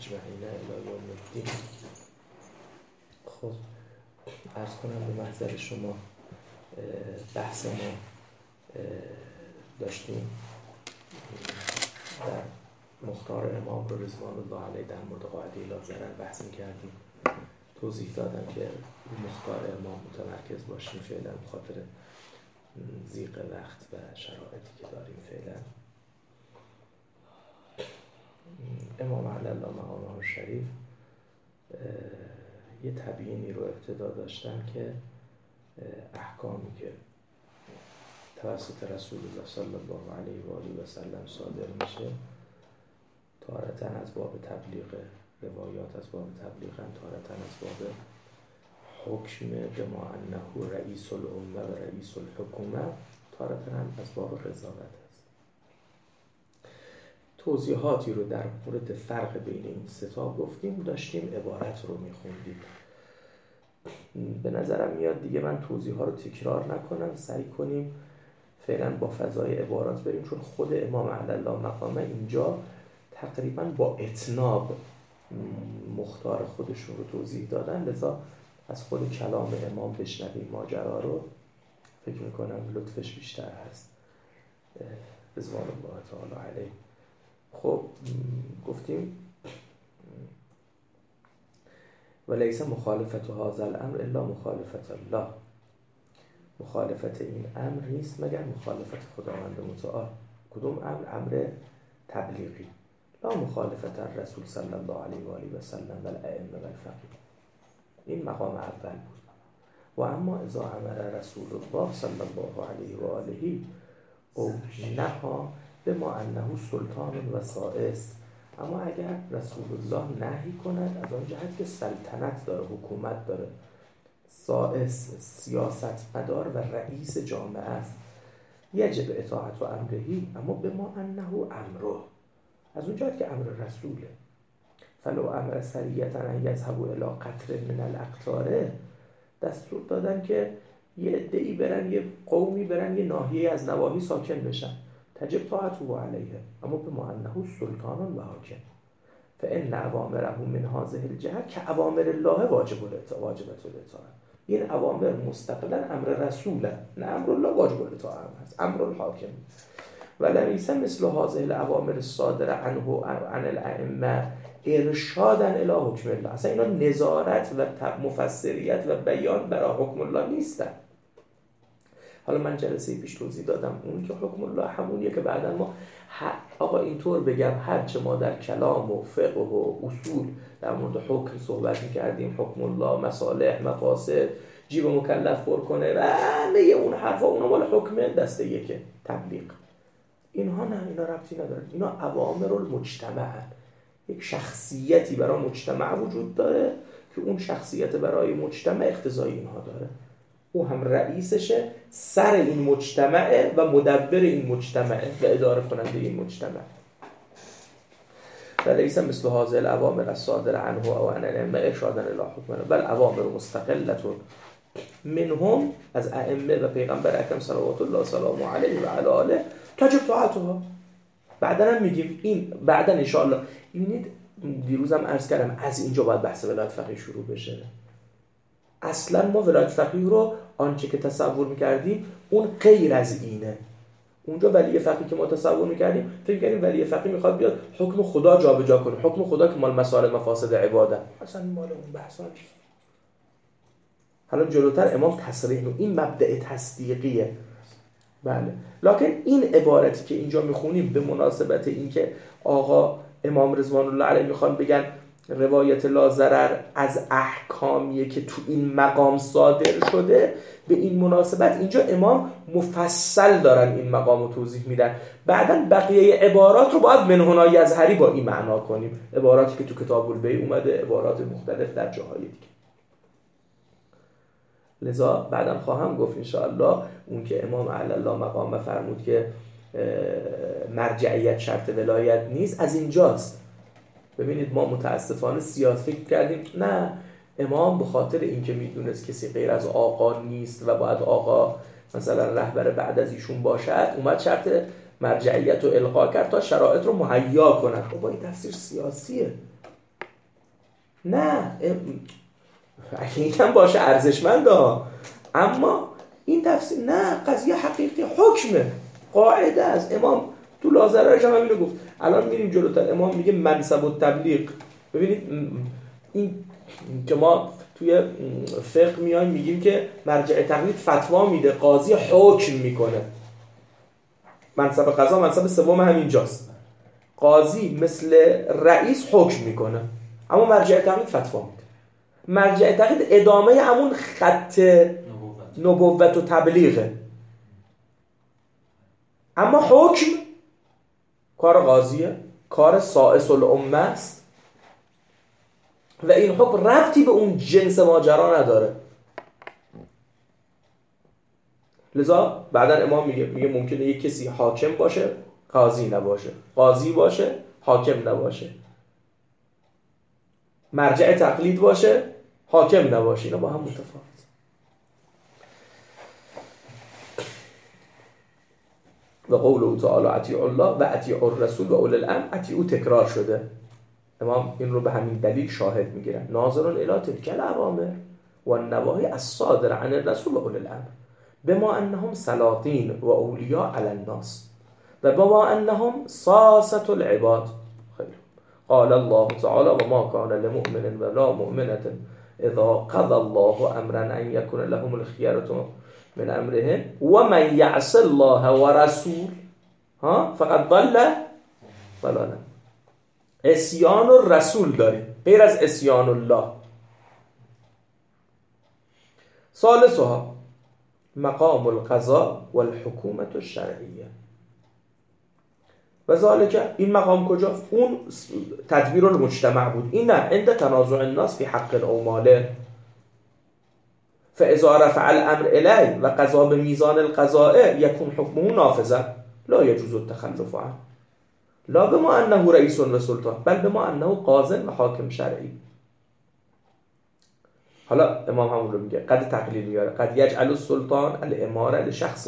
اجمعین الی یوم الدین. خب عرض کنم به محضر شما بحث ما داشتیم در مختار امام رو رضوان الله علیه در مورد قاعده لا ضرر بحث می‌کردیم. توضیح دادم که مختار امام متمرکز باشیم فعلا بخاطر ضیق وقت و شرایطی که داریم فعلا. امام علی الله مقامه الشریف یه تبیینی رو ابتدا داشتن که احکامی که توسط رسول الله صلی الله علیه و آله و سلم صادر میشه تارةً از باب تبلیغ روایات، از باب تبلیغ هم تارةً از باب حکم بما انه رئیس الامه و رئیس الحکومه، تارةً هم از باب قضاوت است. توضیحاتی رو در مورد فرق بین این سه تا گفتیم، داشتیم عبارت رو میخوندیم. به نظرم میاد دیگه من توضیح ها رو تکرار نکنم، سعی کنیم فعلا با فضای عبارات بریم، چون خود امام علی الله مقامه اینجا تقریبا با اتناب مختار خودشون رو توضیح دادن، لذا از خود کلام امام بشنویم ماجرا رو، فکر میکنم لطفش بیشتر هست رضوان الله تعالی علیه. خب گفتیم ولیس مخالفت هذا الامر الا مخالفت الله، مخالفت این امر نیست مگر مخالفت خداوند متعال. کدوم امر؟ امر تبلیغی. لا مخالفت الرسول صلی الله علیه و آله و سلم و الائمه و الفقیه. این مقام اول بود. و اما اذا امر رسول الله صلی الله علیه و آله او نها بما انه سلطان و سائس، اما اگر رسول الله نهی کند از آن جهت که سلطنت داره، حکومت داره، سائس سیاست مدار و رئیس جامعه است، یجب اطاعت و امرهی، اما بما انه امره، از اون جهت که امر رسوله. فلو امر سریعتا ان یذهبوا الی قطر من الاقطاره، دستور دادن که یه عده‌ای برن، یه قومی برن یه ناحیه از نواحی ساکن بشن، تجب طاعته علیه، اما بما انه سلطان و حاکم، فان اوامره من هذه الجهه کاوامر الله واجبت الاطاعه. این اوامر مستقلا امر رسوله، نه امر الله واجب الاطاعه هست، امر الحاکم. وليس مثل هذه الاوامر الصادره عنه عن الائمه ارشادا الی حکم الله. اصلا اینا نظارت و مفسریت و بیان برای حکم الله نیستن. حالا من جلسه پیش توضیح دادم اون که حکم الله همونیه که بعدا ما آقا اینطور بگم، هرچه ما در کلام و فقه و اصول در مورد حکم صحبت می‌کردیم، حکم الله، مصالح، مفاسد، جیب مکلف پر کنه و همه اون حرفا، اونا مال حکم دسته یکه، تبلیغ. اینها نه، اینا ربطی نداره. اینا اوامر المجتمع، یک شخصیتی برای مجتمع وجود داره که اون شخصیت برای مجتمع اقتضای اینها داره، او هم رئیسشه، سر این مجتمعه و مدبر این مجتمعه و اداره کننده این مجتمع. ولیس مثل هذه الاوامر الصادره عنه او عن الائمه ارشادا الی حکم، بل اوامر مستقله منهم، از ائمه و پیغمبر اکرم صلوات الله سلامه علیه و علی آله، تجب طاعتها. بعداً هم میگیم این بعداً ان شاء الله. ببینید دیروزم عرض کردم از اینجا باید بحث ولایت فقیه شروع بشه. اصلا ما ولایت فقیه رو آنچه که تصور میکردیم اون غیر از اینه. اونجا ولی فقیه که ما تصور میکردیم، فکر کردیم ولی فقیه میخواد بیاد حکم خدا جابجا کنه، حکم خدا که مال مسائل مفاسد عباده، اصلا مال اون بحثا نیست. حالا جلوتر امام تصریح این مبدأ تصدیقیه. بله، لکن این عبارتی که اینجا میخونیم به مناسبت این که آقا امام رضوان الله علیه میخوان بگن روایت لا ضرر از احکامیه که تو این مقام صادر شده، به این مناسبت اینجا امام مفصل دارن این مقام رو توضیح میدن. بعدن بقیه عبارات رو باید من هنا یظهری با این معنا کنیم، عباراتی که تو کتاب البیع اومده، عبارات مختلف در جاهای دیگه. لذا بعدم خواهم گفت انشاءالله اون که امام علی الله مقام فرمود که مرجعیت شرط ولایت نیست، از اینجاست. ببینید ما متاسفانه سیاست فکر کردیم نه، امام به خاطر اینکه میدونست کسی غیر از آقا نیست و باید آقا مثلا رهبر بعد از ایشون باشد، اومد شرط مرجعیت رو القا کرد تا شرایط رو مهیا کنه. خب این تفسیر سیاسیه. نه اگه اینم باشه ارزشمند ها، اما این تفسیر نه، قضیه حقیقی حکمه، قاعده است. امام تو لازره‌اش هم اینو گفت. الان میریم جلوتر، امام میگه منصب و تبلیغ. ببینید این که ما توی فقه میایم میگیم که مرجع تقلید فتوا میده، قاضی حکم میکنه. منصب قضا منصب سوم همینجاست. قاضی مثل رئیس حکم میکنه، اما مرجع تقلید فتوا میده. مرجع تقلید ادامه همون خط نبوت و تبلیغه، اما حکم کار قاضیه، کار سائس الامه است و این حکم ربطی به اون جنس ماجرا نداره. لذا بعدا امام میگه ممکنه یک کسی حاکم باشه قاضی نباشه، قاضی باشه حاکم نباشه، مرجع تقلید باشه حاکم نباشه، اینا با هم متفاوت. و قوله تعالی اطیعوا الله و اطیعوا الرسول و اولی الامر، اطیعوا تکرار شده. امام این رو به همین دلیل شاهد میگیرن. ناظر الی تلک الاوامر و النواهی الصادره عن الرسول و اولی الامر بما انهم سلاطین و اولیاء علی الناس و بما انهم ساسة العباد. خیر. قال الله تعالی و ما کان لمؤمن ولا مؤمنة اذا قضى الله امرا ان یکون لهم الخیرة من امرهم و من یعص الله و رسول فقد ضل ضلالا. عصیان الرسول داریم غیر از عصیان الله. ثالثها مقام القضاء والحکومة الشرعیه. و ذالک، این مقام کجاست؟ اون تدبیر المجتمع بود. این نه، عند تنازع الناس فی حق او ماله فاذا رفع الامر الیه و قضا به میزان القضاء یکون حکمه نافذا لا یجوز التخلف عنه لا بما انه رئیس و سلطان بل بما انه قاضی و حاکم شرعی. حالا امام همون رو میگه، قد تقلیل میاره، قد یجعل السلطان الاماره لشخصه،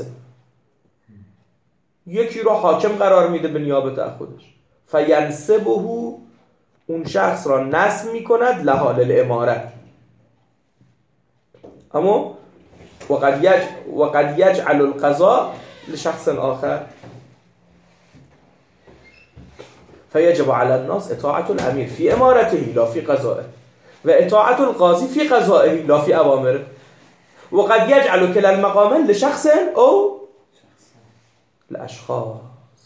یکی رو حاکم قرار میده به نیابت از خودش، فینسبه، اون شخص را نصب میکند لحال الاماره، اما وقد یجعل القضاء لشخص آخر فیجب علی الناس اطاعت الامیر فی امارته لا فی قضائه و اطاعت القاضی فی قضائه لا فی اوامره وقد یجعل کلا المقامین لشخص او لاشخاص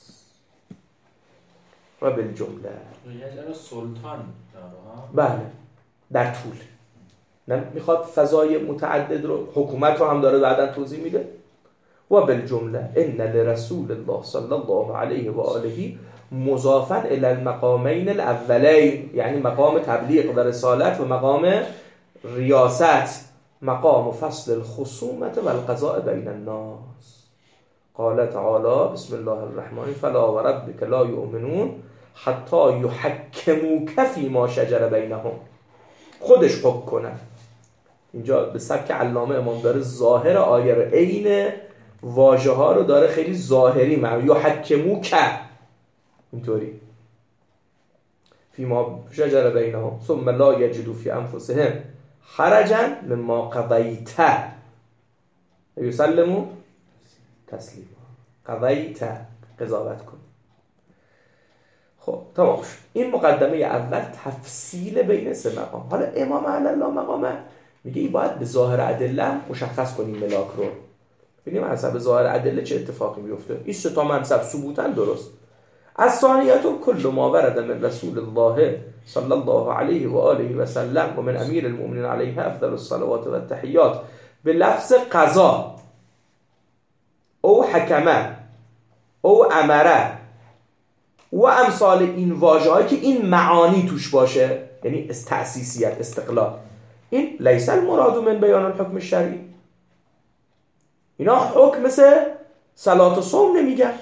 و بالجمله. یجعل سلطان بله در طول میخواد فضای متعدد رو، حکومت رو هم داره بعداً توضیح میده. و بالجمله ان لرسول الله صلی الله علیه و آله مضافا الی المقامین الاولین، یعنی مقام تبلیغ و رسالت و مقام ریاست، مقام فصل الخصومت و القضاء بین الناس. قال تعالی بسم الله الرحمن فلا وربک لا یؤمنون حتی یحکموک فیما شجر بینهم، خودش حکم کنه. اینجا به سبک علامه امام داره ظاهر آیه رو، عین واژه ها رو داره خیلی ظاهری معنی، یحکموک اینطوری فیما شجر بینهم ثم لا یجدوا فی انفسهم حرجا مما قضیت یسلموا تسلیما. قضیت قضاوت کن. خب تمام شد. این مقدمه اول تفصیل بین سه مقام. حالا امام علی الله مقامه میگه این باید به ظاهر ادله مشخص کنیم ملاک رو، ببینیم حسب ظاهر ادله چه اتفاقی میفته. این سه تا منصب ثبوتن درست. از ثانیاتون کل ما ورد من رسول الله صلی الله علیه و آله و سلم و من امیر المؤمنین علیه افضل الصلوات و التحیات به لفظ قضا او حکمه او امره و امثال این واژه‌هایی که این معانی توش باشه، یعنی تأسیسیت، استقلال، این لیس المراد من بیان الحکم الشرعی. اینا حکم مثل صلات و صوم نمیگن.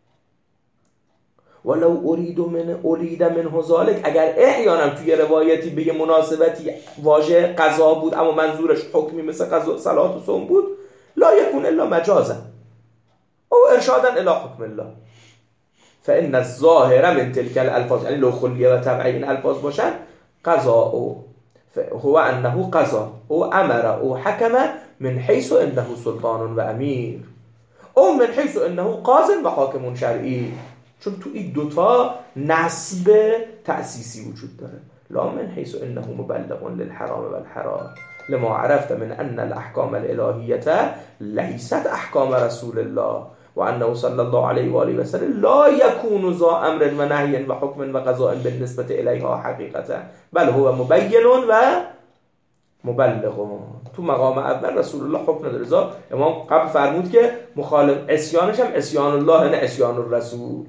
ولو ارید منه ذلک، اگر احیانا توی روایتی به یه مناسبتی واژه قضا بود اما منظورش حکمی مثل قضا صلات و صوم بود، لا یکون الا مجازا او ارشادا الی حکم الله فان الظاهر من تلك الالفاظ، یعنی لو خلیه و تبعی این الفاظ باشن قضا او هو انه قضا او امر او حکم من حیث انه سلطان و امیر او من حیث انه قاض و حاکم شرعی. چون تو این دوتا نسب تأسیسی وجود داره. لا من حیث انه مبلغ للحرام و الحلال لما عرفت من ان الاحکام الالهیه لیست احکام رسول الله و انه صلی الله علیه و آله و سلم لا یکون ذا امر و نهی و حکم و قضاء بالنسبه الیها حقیقتا بل هو مبین و مبلغ. تو مقام اول رسول الله حکم نداره. ذا امام قبل فرمود که مخالف عصیانش هم عصیان الله نه عصیان الرسول.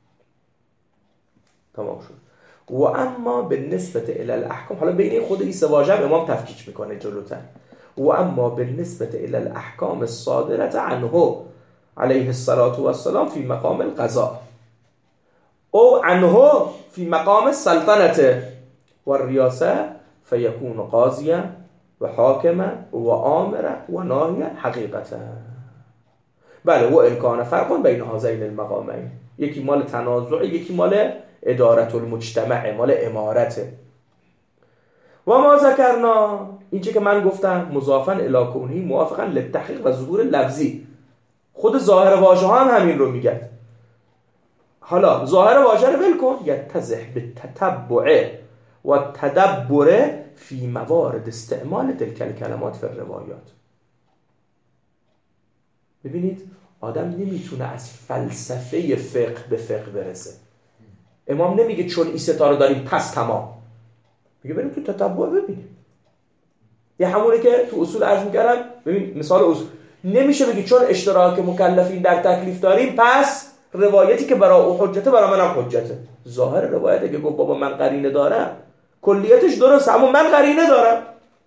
تمام شد. و اما بالنسبه الی الاحکام، حالا بین خود این سه واژه امام تفکیک میکنه جلوتر. و اما بالنسبه الی الاحکام الصادره عنه علیه الصلاة والسلام فی مقام القضاء او عنه فی مقام السلطنه و الریاسه فیکون قاضیا و حاکما و آمرا و ناهیا حقیقتا. بله و امکان فرق بین هذین المقامین، یکی مال تنازع، یکی مال ادارت المجتمع، مال امارته. و ما ذکرنا، این چه که من گفتم مضافا الی کونه موافقا للتحقیق و ظهور لفظی، خود ظاهر واژه ها هم همین رو میگه. حالا ظاهر واژه رو ول کن، یتضح بالتتبع و تدبر فی موارد استعمال تلک الکلمات فی الروایات. ببینید آدم نمیتونه از فلسفه فقه به فقه برسه. امام نمیگه چون این ستا رو داریم پس تمام، میگه بریم تو تتبع ببینیم. یه همونه که تو اصول عرض میکردم، ببین مثال اصول، نمیشه بگی چون اشتراک مکلفین در تکلیف داریم پس روایتی که برای او حجته برای منم حجته. ظاهر روایتی که گفت بابا من قرینه دارم کلیتش درست، اما من قرینه دارم.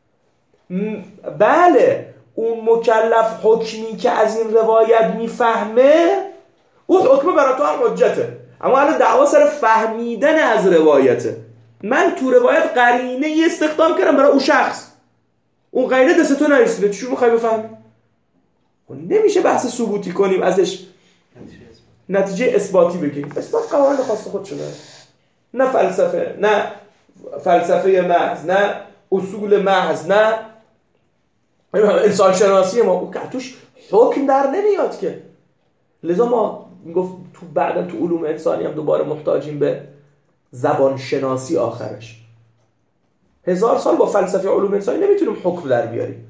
بله اون مکلف حکمی که از این روایت میفهمه اون حکم برای تو هم حجته، اما الان دعوا سر فهمیدن از روایته. من تو روایت قرینه استخدام کردم برای اون شخص، اون قرینه دست تو نرسیده، چجور میخوای بفهمی؟ نمیشه بحث ثبوتی کنیم ازش نتیجه اثباتی بگیم. اثبات قواعد خاص خودشو داره، نه فلسفه، نه فلسفه محض، نه اصول محض، نه انسان شناسی ما، اون که توش حکم در نمیاد که. لذا ما میگفت تو بعدا تو علوم انسانی هم دوباره محتاجیم به زبان شناسی آخرش. 1000 سال با فلسفه علوم انسانی نمیتونیم حکم در بیاریم.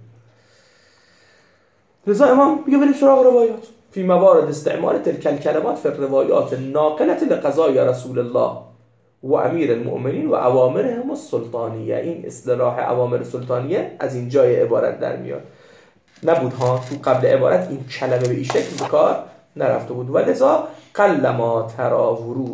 لذا امام میگه بریم سراغ روایات. فی موارد استعمال تلک الکلمات فی الروایات ناقلة لقضای رسول الله و امیر المؤمنین و اوامرهم السلطانیه. این اصطلاح اوامر سلطانیه از این جای عبارت در میاد. نبود ها تو قبل عبارت این کلمه به این شکل به کار نرفته بود. و لذا قلما ترا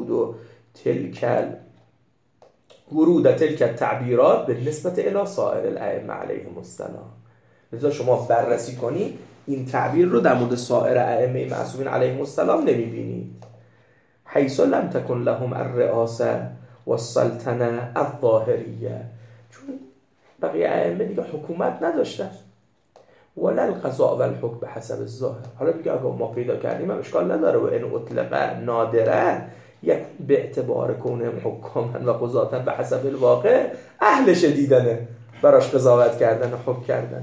ورود تلک التعبیرات بالنسبه الی سایر الائمه علیهم السلام. لذا شما بررسی کنی این تعبیر رو در مورد سایر ائمه معصومین علیهم السلام نمیبینید. حیث لم تکن لهم الرئاسه و السلطنه الظاهریه، چون بقیه ائمه دیگه حکومت نداشتن. ولا القضاء و الحکم به حسب الظاهر. حالا میگه اگه ما پیدا کردیم هم اشکال نداره. و ان اطلق نادره یک به اعتبار کونه حکاما و قضاتا به حسب الواقع اهلش دیدنه، براش قضاوت کردن و حکم کردنه.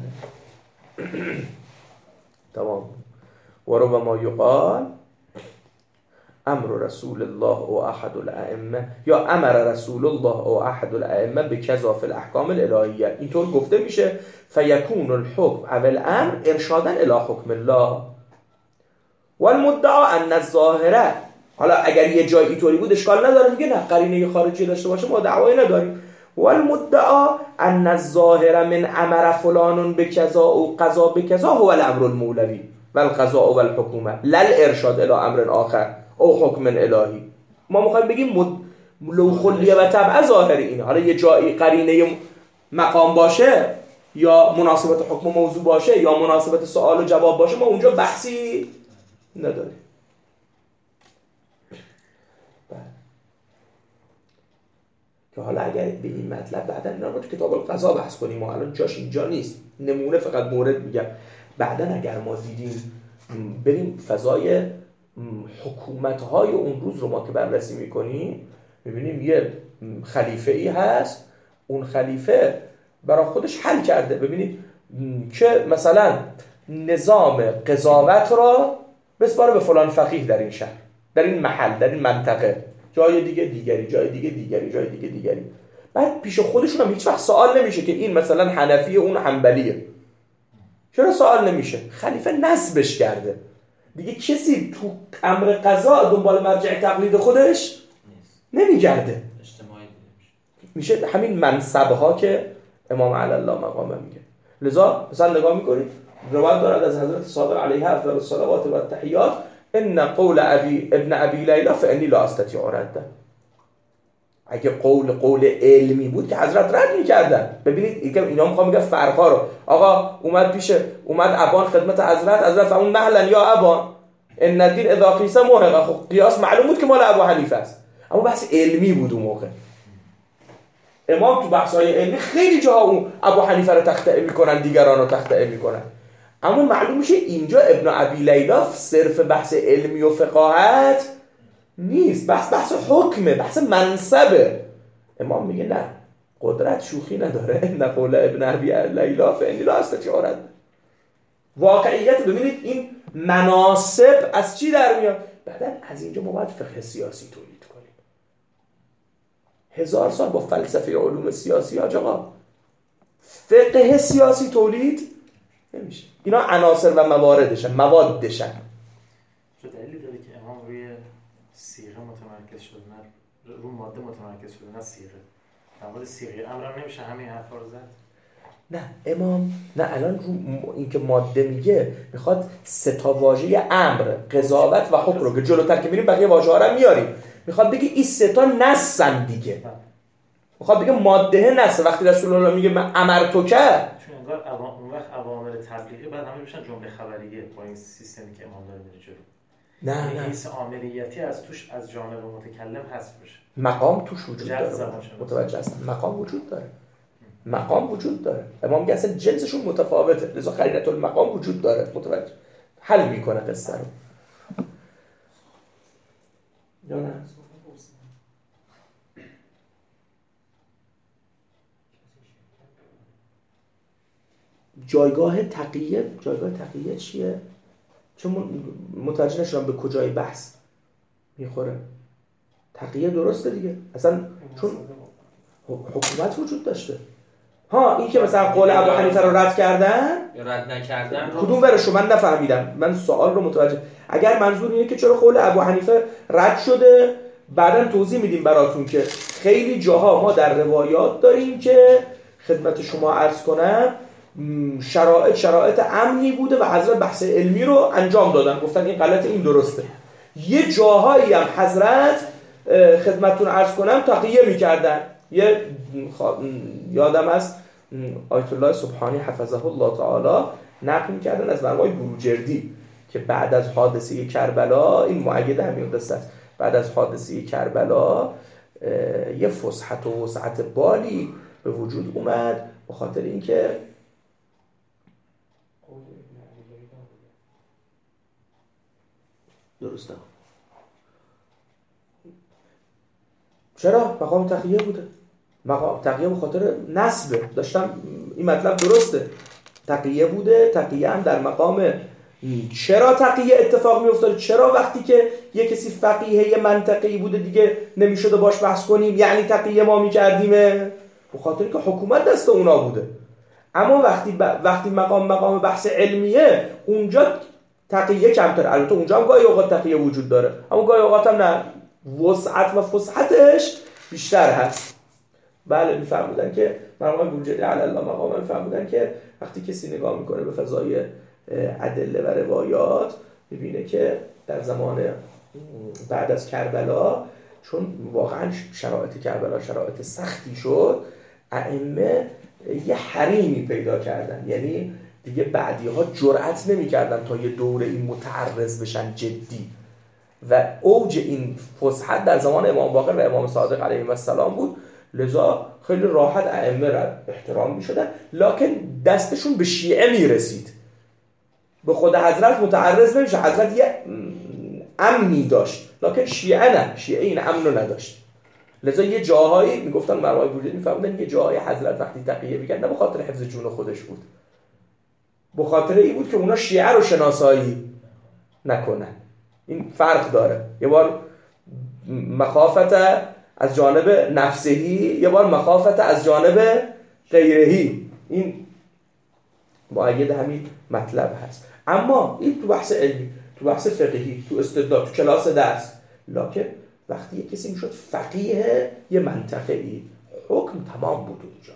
تمام. و ربما یقال امر رسول الله او احد الائمه، یا امر رسول الله او احد الائمه بکذا فی الاحکام الالهیه. اینطور گفته میشه فیکون الحکم او الامر ارشادا الی حکم الله و المدعا ان الظاهره. حالا اگر یه جایی اینطوری بود اشکال نداره، میگه نه قرینه خارجی داشته باشه ما دعوایی نداریم. و المدعا ان الظاهر من امر فلان بکذا او قضا بکذا هو الامر المولوی و القضاء و الحکومه لا الارشاد الی امر آخر او حکم الهی. ما میخوایم بگیم لو خلیه و طبع ظاهری اینه. حالا یه جایی قرینه مقام باشه یا مناسبت حکم موضوع باشه یا مناسبت سوال و جواب باشه، ما اونجا بحثی نداریم. که حالا اگر به این مطلب بعدا اینا رو تو کتاب القضا بحث کنیم، ما الان جاش اینجا نیست، نمونه فقط مورد میگم. بعدا اگر ما دیدیم بریم فضای حکومت‌های اون روز رو ما که بررسی میکنیم، میبینیم یه خلیفه ای هست، اون خلیفه برای خودش حل کرده. ببینید که مثلا نظام قضاوت را بسپاره به فلان فقیه در این شهر، در این محل، در این منطقه، جای دیگه دیگری، جای دیگه دیگری، جای دیگه دیگری. بعد پیش خودشون هم هیچ وقت سوال نمیشه که این مثلا حنفیه اون حنبلیه. چرا سوال نمیشه؟ خلیفه نصبش کرده دیگه. کسی تو امر قضا دنبال مرجع تقلید خودش نمیگرده. اجتماعی میشه همین منصبها که امام علی الله مقامه میگه. لذا مثلا نگاه میکنید روایت دارد از حضرت صادق علیه افضل الصلوات و التحیات ان قول ابن ابی لیلا فانی لا استطيع رده. اگه قول علمی بود که حضرت رد میکردن. ببینید اینا میخوام میگن فرقا رو. آقا اومد ابان خدمت حضرت و اون مهلا یا ابان ان الدین اذا قیس محق. خب قیاس معلوم بود که مال ابو حنیفه است، اما بحث علمی بود اون موقع. امام تو بحث‌های علمی خیلی جاها اون ابو حنیفه رو تخطئه میکنن، دیگران رو تخطئه میکنن، اما معلوم میشه اینجا ابن ابی لیلا صرف بحث علمی و فقاهت نیست، بحث حکمه، بحث منصبه. امام میگه نه، قدرت شوخی نداره. ان قول ابن ابی لیلا فانی لا استطيع رد. واقعیت ببینید این مناسب از چی در میاد؟ بعدن از اینجا ما باید فقه سیاسی تولید کنیم. 1000 سال با فلسفه علوم سیاسی آقا فقه سیاسی تولید نمیشه. اینا عناصر و موادشن. چه دلیلی داره که امام روی صیغه متمرکز شده، نه رو ماده متمرکز شده، نه صیغه؟ در مورد صیغه امر نمیشه همین حرفا رو زد؟ نه امام نه الان رو این که ماده میگه میخواد سه تا واژه امر، قضاوت و حکم رو که جلوتر که میریم بقیه واژه‌ها رو میاریم، میخواد بگه این سه تا نصن دیگه. میخواد بگه ماده نص. وقتی رسول الله میگه من امرتو کرد، چون انگار اون وقت عوامل تبلیغی بعد همه میشن جمله خبریه با این سیستمی که امام داره میره جلو. نه حیث عاملیتی از توش از جانب متکلم حذف بشه. مقام توش وجود داره. متوجه هستم مقام وجود داره. امام میگه اصلا جنسشون متفاوته، لذا قرینه المقام وجود داره. متوجه حل میکنه قصه رو. یا نه جایگاه تقیه چیه؟ چون متوجه نشدم به کجای بحث میخوره. تقیه درسته دیگه اصلا، چون حکومت وجود داشته. این که مثلا قول ابو حنیفه رو رد کردن یا رد نکردن، کدوم ورشو من نفهمیدم. من سوال رو متوجه. اگر منظور اینه که چرا قول ابو حنیفه رد شده، بعداً توضیح میدیم براتون که خیلی جاها ما در روایات داریم که خدمت شما عرض کنم شرایط امنی بوده و حضرت بحث علمی رو انجام دادن، گفتن این غلط این درسته. یه جاهایی هم حضرت خدمتتون عرض کنم تقیه میکردن. یادم از آیت الله سبحانی حفظه الله تعالی نقل میکردن از مرمای بروجردی که بعد از حادثه کربلا، این مؤید همین قصه است، بعد از حادثه کربلا یه فسحت و وسعت بالی به وجود اومد به خاطر اینکه درسته. چرا؟ مقام تقیه بوده. مقام تقیه به خاطر نسبه. داشتم این مطلب درسته. تقیه بوده. تقیه هم در مقام چرا تقیه اتفاق می افتاد؟ چرا وقتی که یک کسی فقیه منطقی بوده دیگه نمیشده باش بحث کنیم یعنی تقیه ما میکردیمه؟ به خاطر که حکومت دست اونا بوده. اما وقتی مقام بحث علمیه اونجا تقیه کمتر. البته اونجا هم گاهی اوقات تقیه وجود داره، اما گاهی اوقات هم نه، وسعت و فسحتش بیشتر هست. بله میفهمودن که مرحوم بروجردی علی الله مقام میفهمودن که وقتی کسی نگاه میکنه به فضای ادله و روایات میبینه که در زمان بعد از کربلا، چون واقعا شرایط کربلا شرایط سختی شد، ائمه یه حریمی پیدا کردن. یعنی دیگه بعدی‌ها جرأت نمی‌کردن تا یه دوره این متعرض بشن جدی. و اوج این فسحت در زمان امام باقر و امام صادق علیهم السلام بود. لذا خیلی راحت ائمه را احترام می‌شدن، لکن دستشون به شیعه میرسید. به خود حضرت متعرض نمیشه. حضرت یه امنی داشت، لکن شیعه نه. شیعه این امن رو نداشت. لذا یه جاهایی میگفتن مرحوم بوجودی میفهمیدن یه جاهای حضرت وقتی تقیه میکرد نه به خاطر حفظ جون خودش بود، به خاطر این بود که اونا شیعه رو شناسایی نکنن. این فرق داره، یه بار مخافت از جانب نفسهی، یه بار مخافت از جانب غیرهی. این مؤید همین مطلب هست. اما این تو بحث علمی، تو بحث فقهی، تو استدلال، تو کلاس درس. لکن وقتی یک کسی میشد فقیه یه منطقه ای، حکم تمام بود اونجا.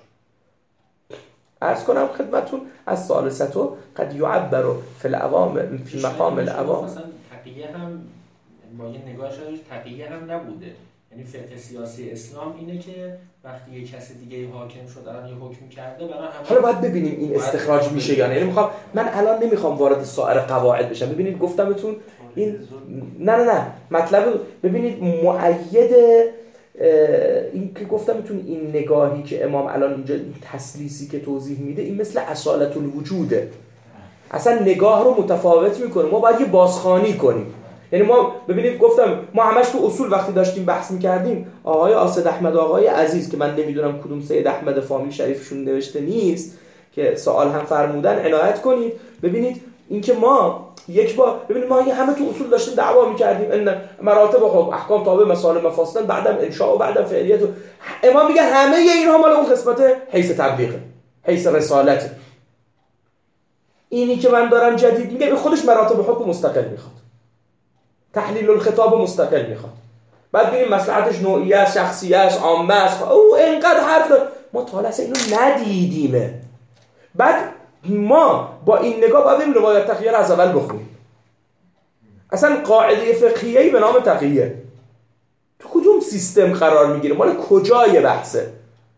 عرض کنم خدمتون از ثالثتو قد یعبر فی العوام فی مقام العوام. مثلا تقیه هم با یه نگاه شدید تقیه هم نبوده، یعنی فقه سیاسی اسلام اینه که وقتی یه کسی دیگه حاکم شد الان یه حکم کرده برای همه. حالا باید ببینیم این استخراج میشه یا نه. یعنی من الان نمیخوام وارد سایر قواعد بشم. ببینید گفتمتون این نه مطلب ببینید مؤید این که گفتمتون این نگاهی که امام الان اینجا این تسلیسی که توضیح میده این مثل اصالت الوجوده، اصلا نگاه رو متفاوت میکنه. ما باید یه بازخوانی کنیم. یعنی ما ببینید گفتم ما همش تو اصول وقتی داشتیم بحث میکردیم آقای آصد احمد آقای عزیز که من نمیدونم کدوم سید احمد فامیل شریفشون نوشته نیست که سوال هم فرمودن عنایت کنید. ببینید اینکه ما یک بار ببینید ما همه تو اصول داشتیم دعوا میکردیم ان مراتب خب احکام تابع مسائل مفاصل بعدم انشاء و بعدم فعلیت و امام میگه همه اینها مال اون قسمت حیث تبلیغه، حیث رسالته. اینی که من دارم جدید میگم این خودش مراتب حکم مستقل میخواد، تحلیل الخطاب مستقل میخواد. بعد ببینیم مصلحتش نوعیه است، شخصیه است، عامه است. او اینقدر حرف داره ما تا حالا اینو ندیدیمه. بعد ما با این نگاه باید بریم روایت تقیه رو از اول بخونیم. اصلا قاعده فقهیه‌ای به نام تقیه تو کدوم سیستم قرار میگیره، مال کجای بحثه؟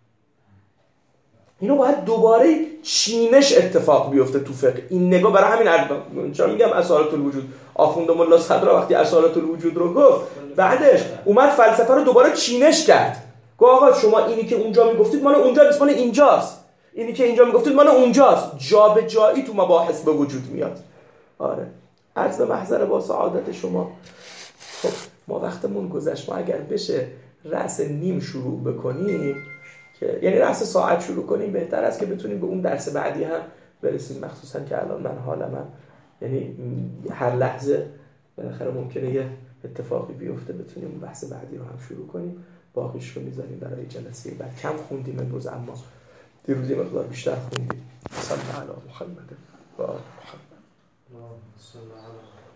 اینو باید دوباره چینش اتفاق بیفته تو فقه. این نگاه برای همین چرا میگم اصالت الوجود. آخوند ملا صدرا وقتی اصالت الوجود رو گفت بعدش اومد فلسفه رو دوباره چینش کرد. گفت آقا شما اینی که اونجا میگفتید مال اونجا نیست، مال اینجاست. اینی که اینجا میگفتید مال اونجاست. جا به جایی تو مباحث به وجود میاد. آره عرض به محضر با سعادت شما. خب ما وقتمون گذشت. ما اگر بشه رأس نیم شروع بکنیم که یعنی رأس ساعت شروع کنیم بهتر است که بتونیم به اون درس بعدی هم برسیم. مخصوصا که الان من حالم یعنی هر لحظه بالاخره ممکنه یه اتفاقی بیفته بتونیم اون بحث بعدی رو هم شروع کنیم. باقیش رو میذاریم برای جلسه بعد. کم خوندیم امروز اما دیروز مقدار بیشتر خوندیم. صلی الله علی محمد و آل محمد.